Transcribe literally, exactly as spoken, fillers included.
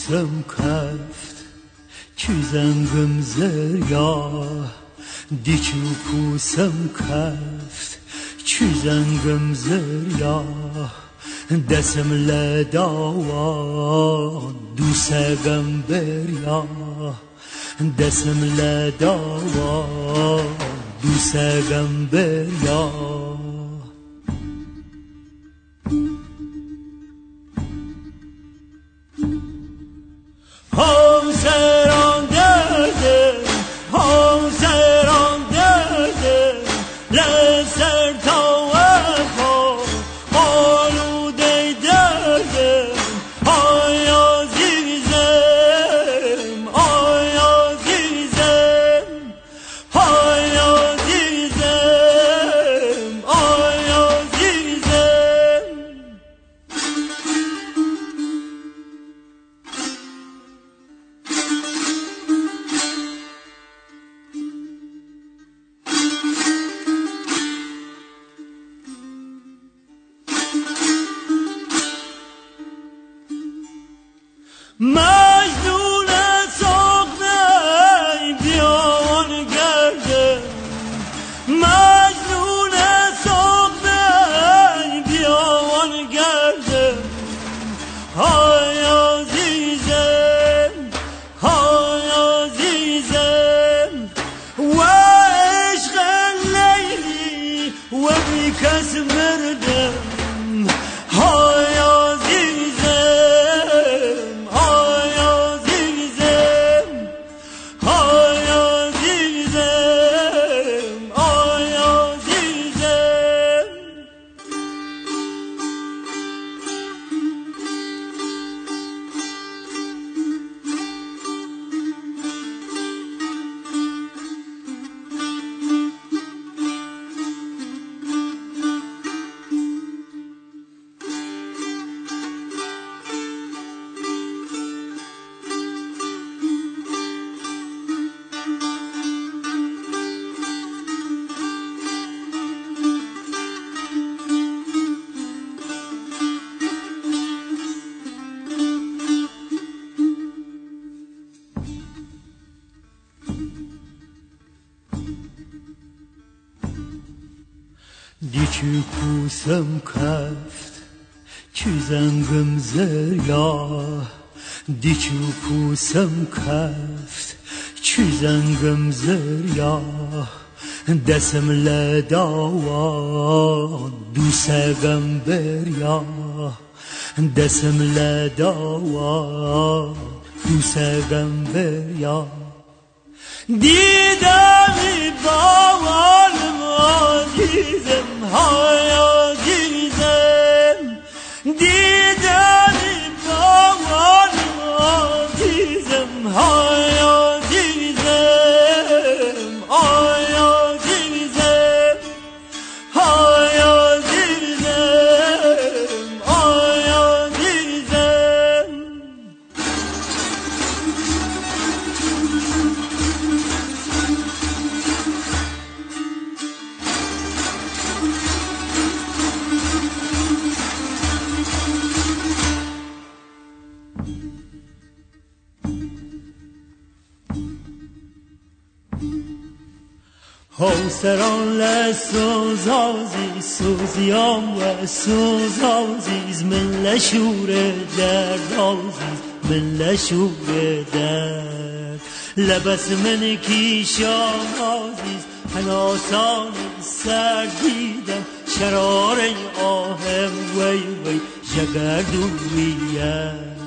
pusam kaft çizengim zerya diçu pusam kaft çizengim zerya desimle dava dusegem berya desimle dava dusegem berya Hazeran derdim, Hazeran derdim, lezer tavako, alude derdim, ay azizim, ay azizim, ay azizim, ay azizim. مجنون ساخته بیان گردم مجنون ساخته بیان گردم های عزیزم های عزیزم و عشق لیلی و بی کس مردم های دیچو پوسم کفت چیزنگم زریا دیچو پوسم کفت چیزنگم زریا دسم لداوا دوسگم بریا دسم لداوا دوسگم بریا دیدمی باورم عزیزم های عزیزم دیدمی باورم عزیزم های عزیزم های عزیزم های عزیزم های عزیزم Hausarán lesz az aziz, szóziam lesz az aziz, min lesúrederd aziz, min lesúrederd. Lebesz min kísam aziz, hanasan szerdídem, شرار آهم وی وی جگردویه